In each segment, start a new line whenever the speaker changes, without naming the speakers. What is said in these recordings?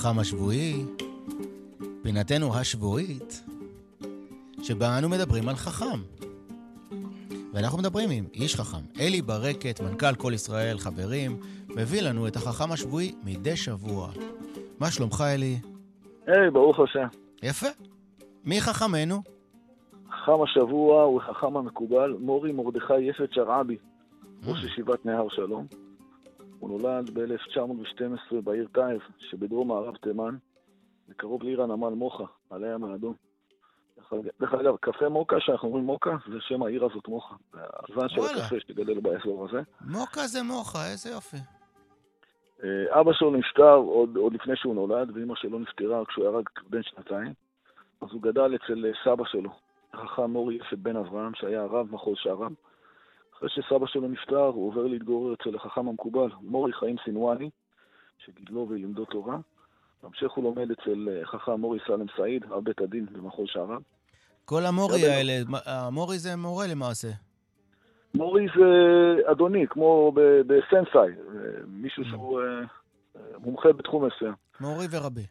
החכם השבועי, פינתנו השבועית, שבה אנו מדברים על חכם. ואנחנו מדברים עם איש חכם. אלי ברקת, מנכ"ל כל ישראל, חברים, מביא לנו את החכם השבועי מדי שבוע. מה שלומך, אלי?
היי, ברוך השם.
יפה. מי חכמנו?
חכם השבוע הוא חכם המקובל, מורי מרדכי יפת שרעבי, ראש ישיבת נהר שלום. הוא נולד ב-1912 בעיר טייב, שבדרום מערב תימן, בקרוב לעיר הנמל מוחה, על הים האדום. דרך אגב, קפה מוקה, שאנחנו אומרים מוקה, זה שם העיר הזאת מוחה. זה הזן של הקפה שגדל באזור הזה.
מוקה זה מוחה, איזה יופי.
אבא שלו נפטר עוד לפני שהוא נולד, ואמא שלו נפטרה כשהוא היה רק בן 2. אז הוא גדל אצל סבא שלו, החכם מורי יפת בן אברהם, שהיה הרב מחוז שרם. אחרי שסבא שלו נפטר, הוא עובר להתגורר אצל החכם המקובל, מורי חיים סינואני, שגידלו ולימדו תורה. בהמשך הוא לומד אצל חכם מורי סלם סעיד, אב בית הדין במחוז שרם.
כל המורי האלה, המורי זה מורה למעשה.
מורי זה אדוני, כמו בסנסאי, מישהו שהוא מומחה בתחום מסוים.
מורי ורבי.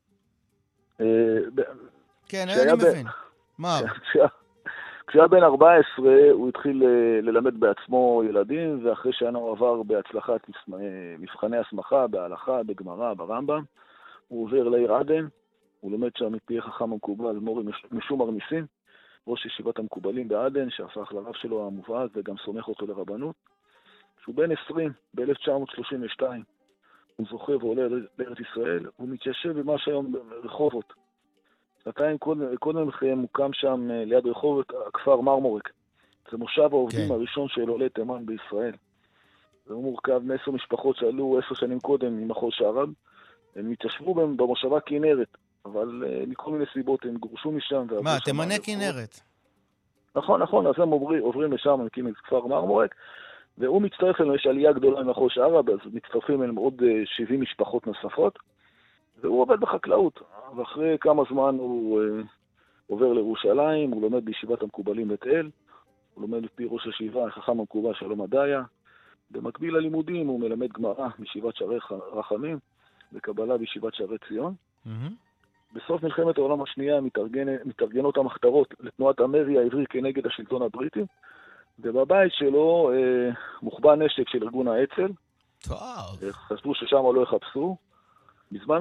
כן, אני מבין. מה?
כשהיה בן 14 הוא התחיל ללמד בעצמו ילדים, ואחרי שנה הוא עבר בהצלחת מבחני הסמכה, בהלכה, בגמרא, ברמב"ם, הוא עובר לעיר עדן, הוא לומד שם מפי חכם המקובל, מורי משום ארמיסין, ראש ישיבת המקובלים בעדן, שהפך לרב שלו המובהק וגם סומך אותו לרבנות. כשהוא בן 20, ב-1932, הוא זוכה ועולה לארץ ישראל, הוא מתיישב במה שהיום רחובות. שנתיים קודם לכן מוקם שם ליד רחובות הכפר מרמורק. זה מושב העובדים הראשון של עולי תימן בישראל. זה מורכב מ10 משפחות שעלו 10 שנים קודם ממחוז שרם. הם התיישבו במושבה כנרת, אבל מכל מיני סיבות הם גורשו משם.
מה, תימני כנרת?
נכון, אז הם עוברים לשם, הם מקימים את כפר מרמורק, והוא מצטרף אלינו, יש עלייה גדולה ממחוז שרם, אז מצטרפים אליהם עוד 70 משפחות נוספות, והוא עובד בחקלאות. ואחרי כמה זמן הוא עובר לירושלים, הוא לומד בישיבת המקובלים בית אל, הוא לומד לפי ראש הישיבה, החכם המקובל שלום עדיה. במקביל ללימודים הוא מלמד גמרא בישיבת שערי רחמים, וקבלה בישיבת שערי ציון. בסוף מלחמת העולם השנייה מתארגנות המחתרות לתנועת המרי העברי כנגד השלטון הבריטי, ובבית שלו מוחבא נשק של ארגון האצ"ל. חשבו ששם לא יחפשו. בזמן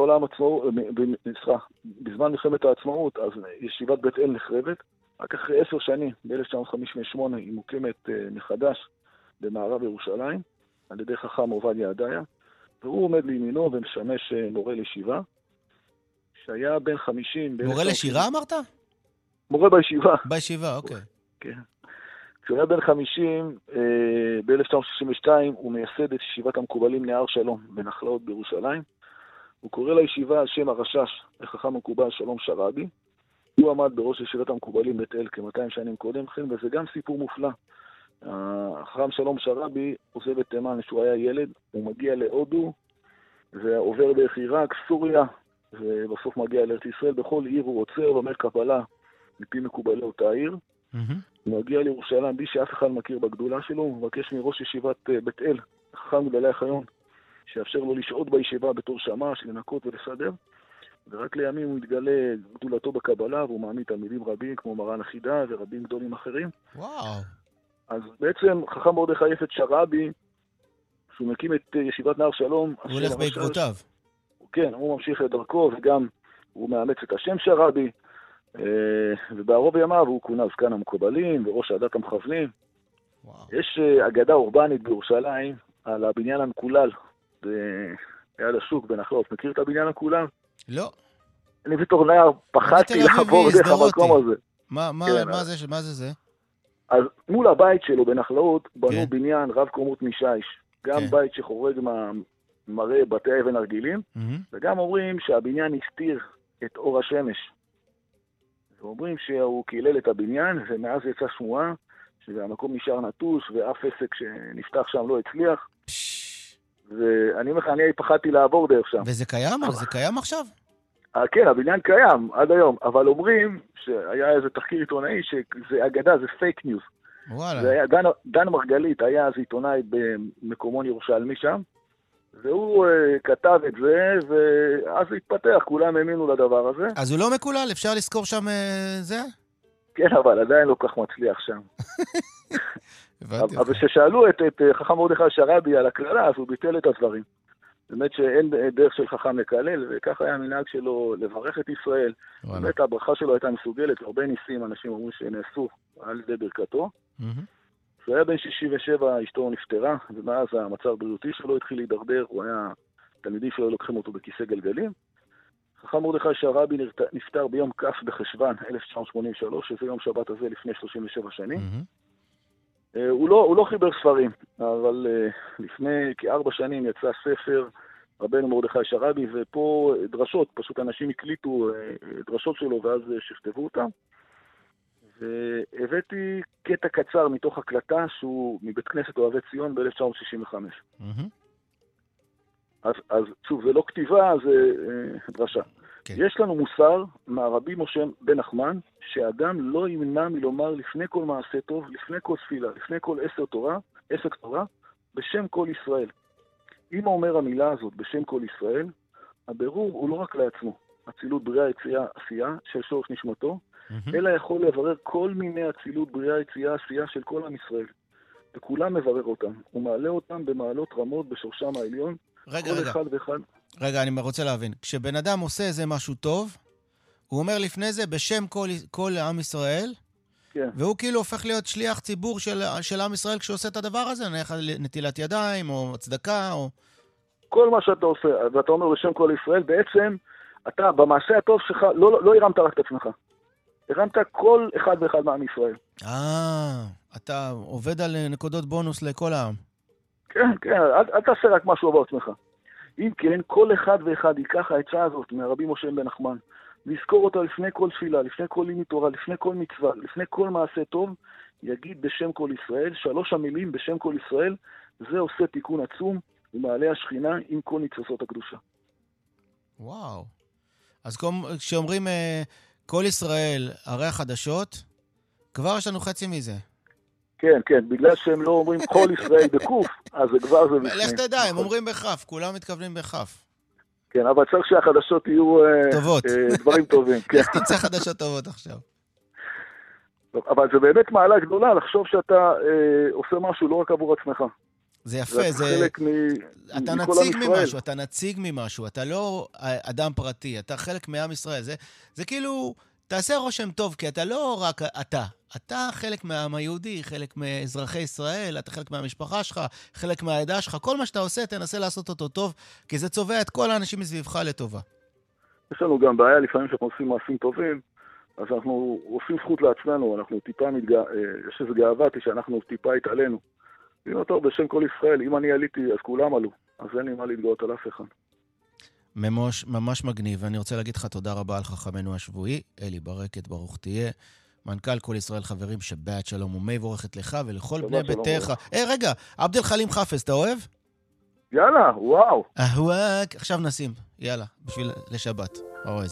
מלחמת העצמאות, אז ישיבת בית אל נחרבת. רק אחרי 10 שנים, ב-1958, היא מוקמת מחדש במערב ירושלים, על ידי חכם עובדיה עדיה, והוא עומד לימינו ומשמש מורה לישיבה, שהיה בן 50...
מורה לשירה אמרת?
מורה בישיבה.
בישיבה, אוקיי.
כן. כשהוא היה בן 50, ב-1962, הוא מייסד את ישיבת המקובלים נהר שלום, בנחלאות בירושלים. הוא קורא לישיבה על שם הרשש, החכם המקובל שלום שרעבי. הוא עמד בראש ישיבת המקובלים בית אל כ-200 שנים קודם לכן, וזה גם סיפור מופלא. החכם שלום שרעבי עוזב את תימן כשהוא היה ילד, הוא מגיע להודו, ועובר דרך עיראק, סוריה, ובסוף מגיע לארץ ישראל. בכל עיר הוא רוצה לומד קבלה מפי מקובלי אותה עיר. הוא מגיע לירושלים בלי שאף אחד מכיר בגדולה שלו, הוא מבקש מראש ישיבת בית אל, החכם גדלי החיון, שיאפשר לו לשהות בישיבה בתור שמש, לנקות ולסדר, ורק לימים הוא מתגלה גדולתו בקבלה, והוא מעמיד תלמידים רבים כמו מרן החידה ורבים גדולים אחרים.
וואו.
אז בעצם חכם מרדכי יפת שרעבי, שהוא מקים את ישיבת נהר שלום,
הוא הולך בעקבותיו.
כן, הוא ממשיך את דרכו, וגם הוא מאמץ את השם שרעבי, ובערוב ימיו הוא כונה זקן המקובלים וראש עדת המכוונים. יש אגדה אורבנית בירושלים על הבניין המקולל ליד השוק בנחלות. מכיר את הבניין המקולל?
לא.
אני בתור נער פחדתי לעבור דרך המקום הזה.
מה זה?
אז מול הבית שלו בנחלות בנו בניין רב קומות משיש. גם בית שחורג מראה בתי אבן הרגילים, וגם אומרים שהבניין הסתיר את אור השמש. ואומרים שהוא קילל את הבניין, ומאז יצא שמועה, שהמקום נשאר נטוש, ואף עסק שנפתח שם לא הצליח. ואני פחדתי לעבור דרך שם.
וזה קיים? זה קיים עכשיו?
כן, הבניין קיים עד היום, אבל אומרים שהיה איזה תחקיר עיתונאי שזה אגדה, זה פייק ניוז.
וואלה.
דן מרגלית היה אז עיתונאי במקומון ירושלמי שם, והוא כתב את זה, ואז התפתח, כולם האמינו לדבר הזה.
אז הוא לא מקולל, אפשר לזכור שם זה?
כן, אבל עדיין לא כך מצליח שם. אבל כששאלו את חכם מרדכי שרעבי על הכללה, אז הוא ביטל את הדברים. באמת שאין דרך של חכם לקלל, וכך היה המנהג שלו לברך את ישראל. באמת הברכה שלו הייתה מסוגלת, הרבה ניסים אנשים אומרים שנעשו על ידי ברכתו. כשהוא היה בן 67, אשתו נפטרה, ומאז המצב הבריאותי שלו התחיל להידרדר, תלמידים שלו לוקחים אותו בכיסא גלגלים. חכם מרדכי שרעבי נפטר ביום כ' בחשוון 1983, שזה יום שבת הזה לפני 37 שנים. הוא לא חיבר ספרים, אבל לפני כ4 שנים יצא ספר רבנו מרדכי שרעבי, ופה דרשות, פשוט אנשים הקליטו דרשות שלו ואז שכתבו אותם. והבאתי קטע קצר מתוך הקלטה שהוא מבית כנסת אוהבי ציון ב-1965. אז שוב, זה לא כתיבה, זה דרשה. Okay. יש לנו מוסר מהרבי משה בן נחמן, שאדם לא ימנע מלומר לפני כל מעשה טוב, לפני כל תפילה, לפני כל עסק תורה, בשם כל ישראל. אם אומר המילה הזאת בשם כל ישראל, הבירור הוא לא רק לעצמו, אצילות בריאה יציאה עשייה של שורש נשמתו, אלא יכול לברר כל מיני אצילות בריאה יציאה עשייה של כל עם ישראל. וכולם מברר אותם, הוא מעלה אותם במעלות רמות בשורשם העליון,
רגע, אני רוצה להבין. כשבן אדם עושה איזה משהו טוב, הוא אומר לפני זה בשם כל עם ישראל,
כן.
והוא כאילו הופך להיות שליח ציבור של עם ישראל כשהוא עושה את הדבר הזה, נטילת ידיים או צדקה או...
כל מה שאתה עושה, ואתה אומר בשם כל ישראל, בעצם אתה במעשה הטוב שלך לא הרמת רק את עצמך. הרמת כל אחד ואחד מעם ישראל.
אתה עובד על נקודות בונוס לכל העם.
כן, אל תעשה רק משהו עבור עצמך. אם כן, כל אחד ואחד ייקח העצה הזאת מהרבי משה בן נחמן, לזכור אותה לפני כל תפילה, לפני כל לימוד תורה, לפני כל מצווה, לפני כל מעשה טוב, יגיד בשם כל ישראל, 3 המילים בשם כל ישראל, זה עושה תיקון עצום, ומעלה השכינה עם כל ניצוצות הקדושה.
וואו. אז כשאומרים כל ישראל, הרי החדשות, כבר יש לנו חצי מזה.
כן, בגלל שהם לא אומרים כל ישראל בקוף, אז זה כבר זה בפנים.
לך תדע, הם אומרים בכף, כולם מתכוונים בכף.
כן, אבל צריך שהחדשות יהיו
טובות.
דברים טובים.
לך תמצא חדשות טובות עכשיו.
אבל זה באמת מעלה גדולה לחשוב שאתה עושה משהו לא רק עבור עצמך.
זה יפה, אתה נציג ממשהו, אתה נציג ממשהו, אתה לא אדם פרטי, אתה חלק מעם ישראל. זה כאילו, תעשה רושם טוב, כי אתה לא רק אתה חלק מהעם היהודי, חלק מאזרחי ישראל, אתה חלק מהמשפחה שלך, חלק מהעדה שלך, כל מה שאתה עושה, תנסה לעשות אותו טוב, כי זה צובע את כל האנשים מסביבך לטובה.
יש לנו גם בעיה לפעמים שאנחנו עושים מעשים טובים, אז אנחנו עושים זכות לעצמנו, אנחנו טיפה יש איזו גאווה שאנחנו טיפה התעלינו. אם אתה בשם כל ישראל, אם אני עליתי, אז כולם עלו, אז אין לי מה להתגאות על אף אחד.
ממש מגניב, ואני רוצה להגיד לך תודה רבה על חכמנו השבועי, אלי ברקת, ברוך תהיה, מנכ"ל כל ישראל חברים, שבת שלום ומי בורכת לך ולכל בני ביתך. רגע, עבד אל חלים חפז, אתה אוהב?
יאללה, וואו.
עכשיו נשים, יאללה, בשביל לשבת.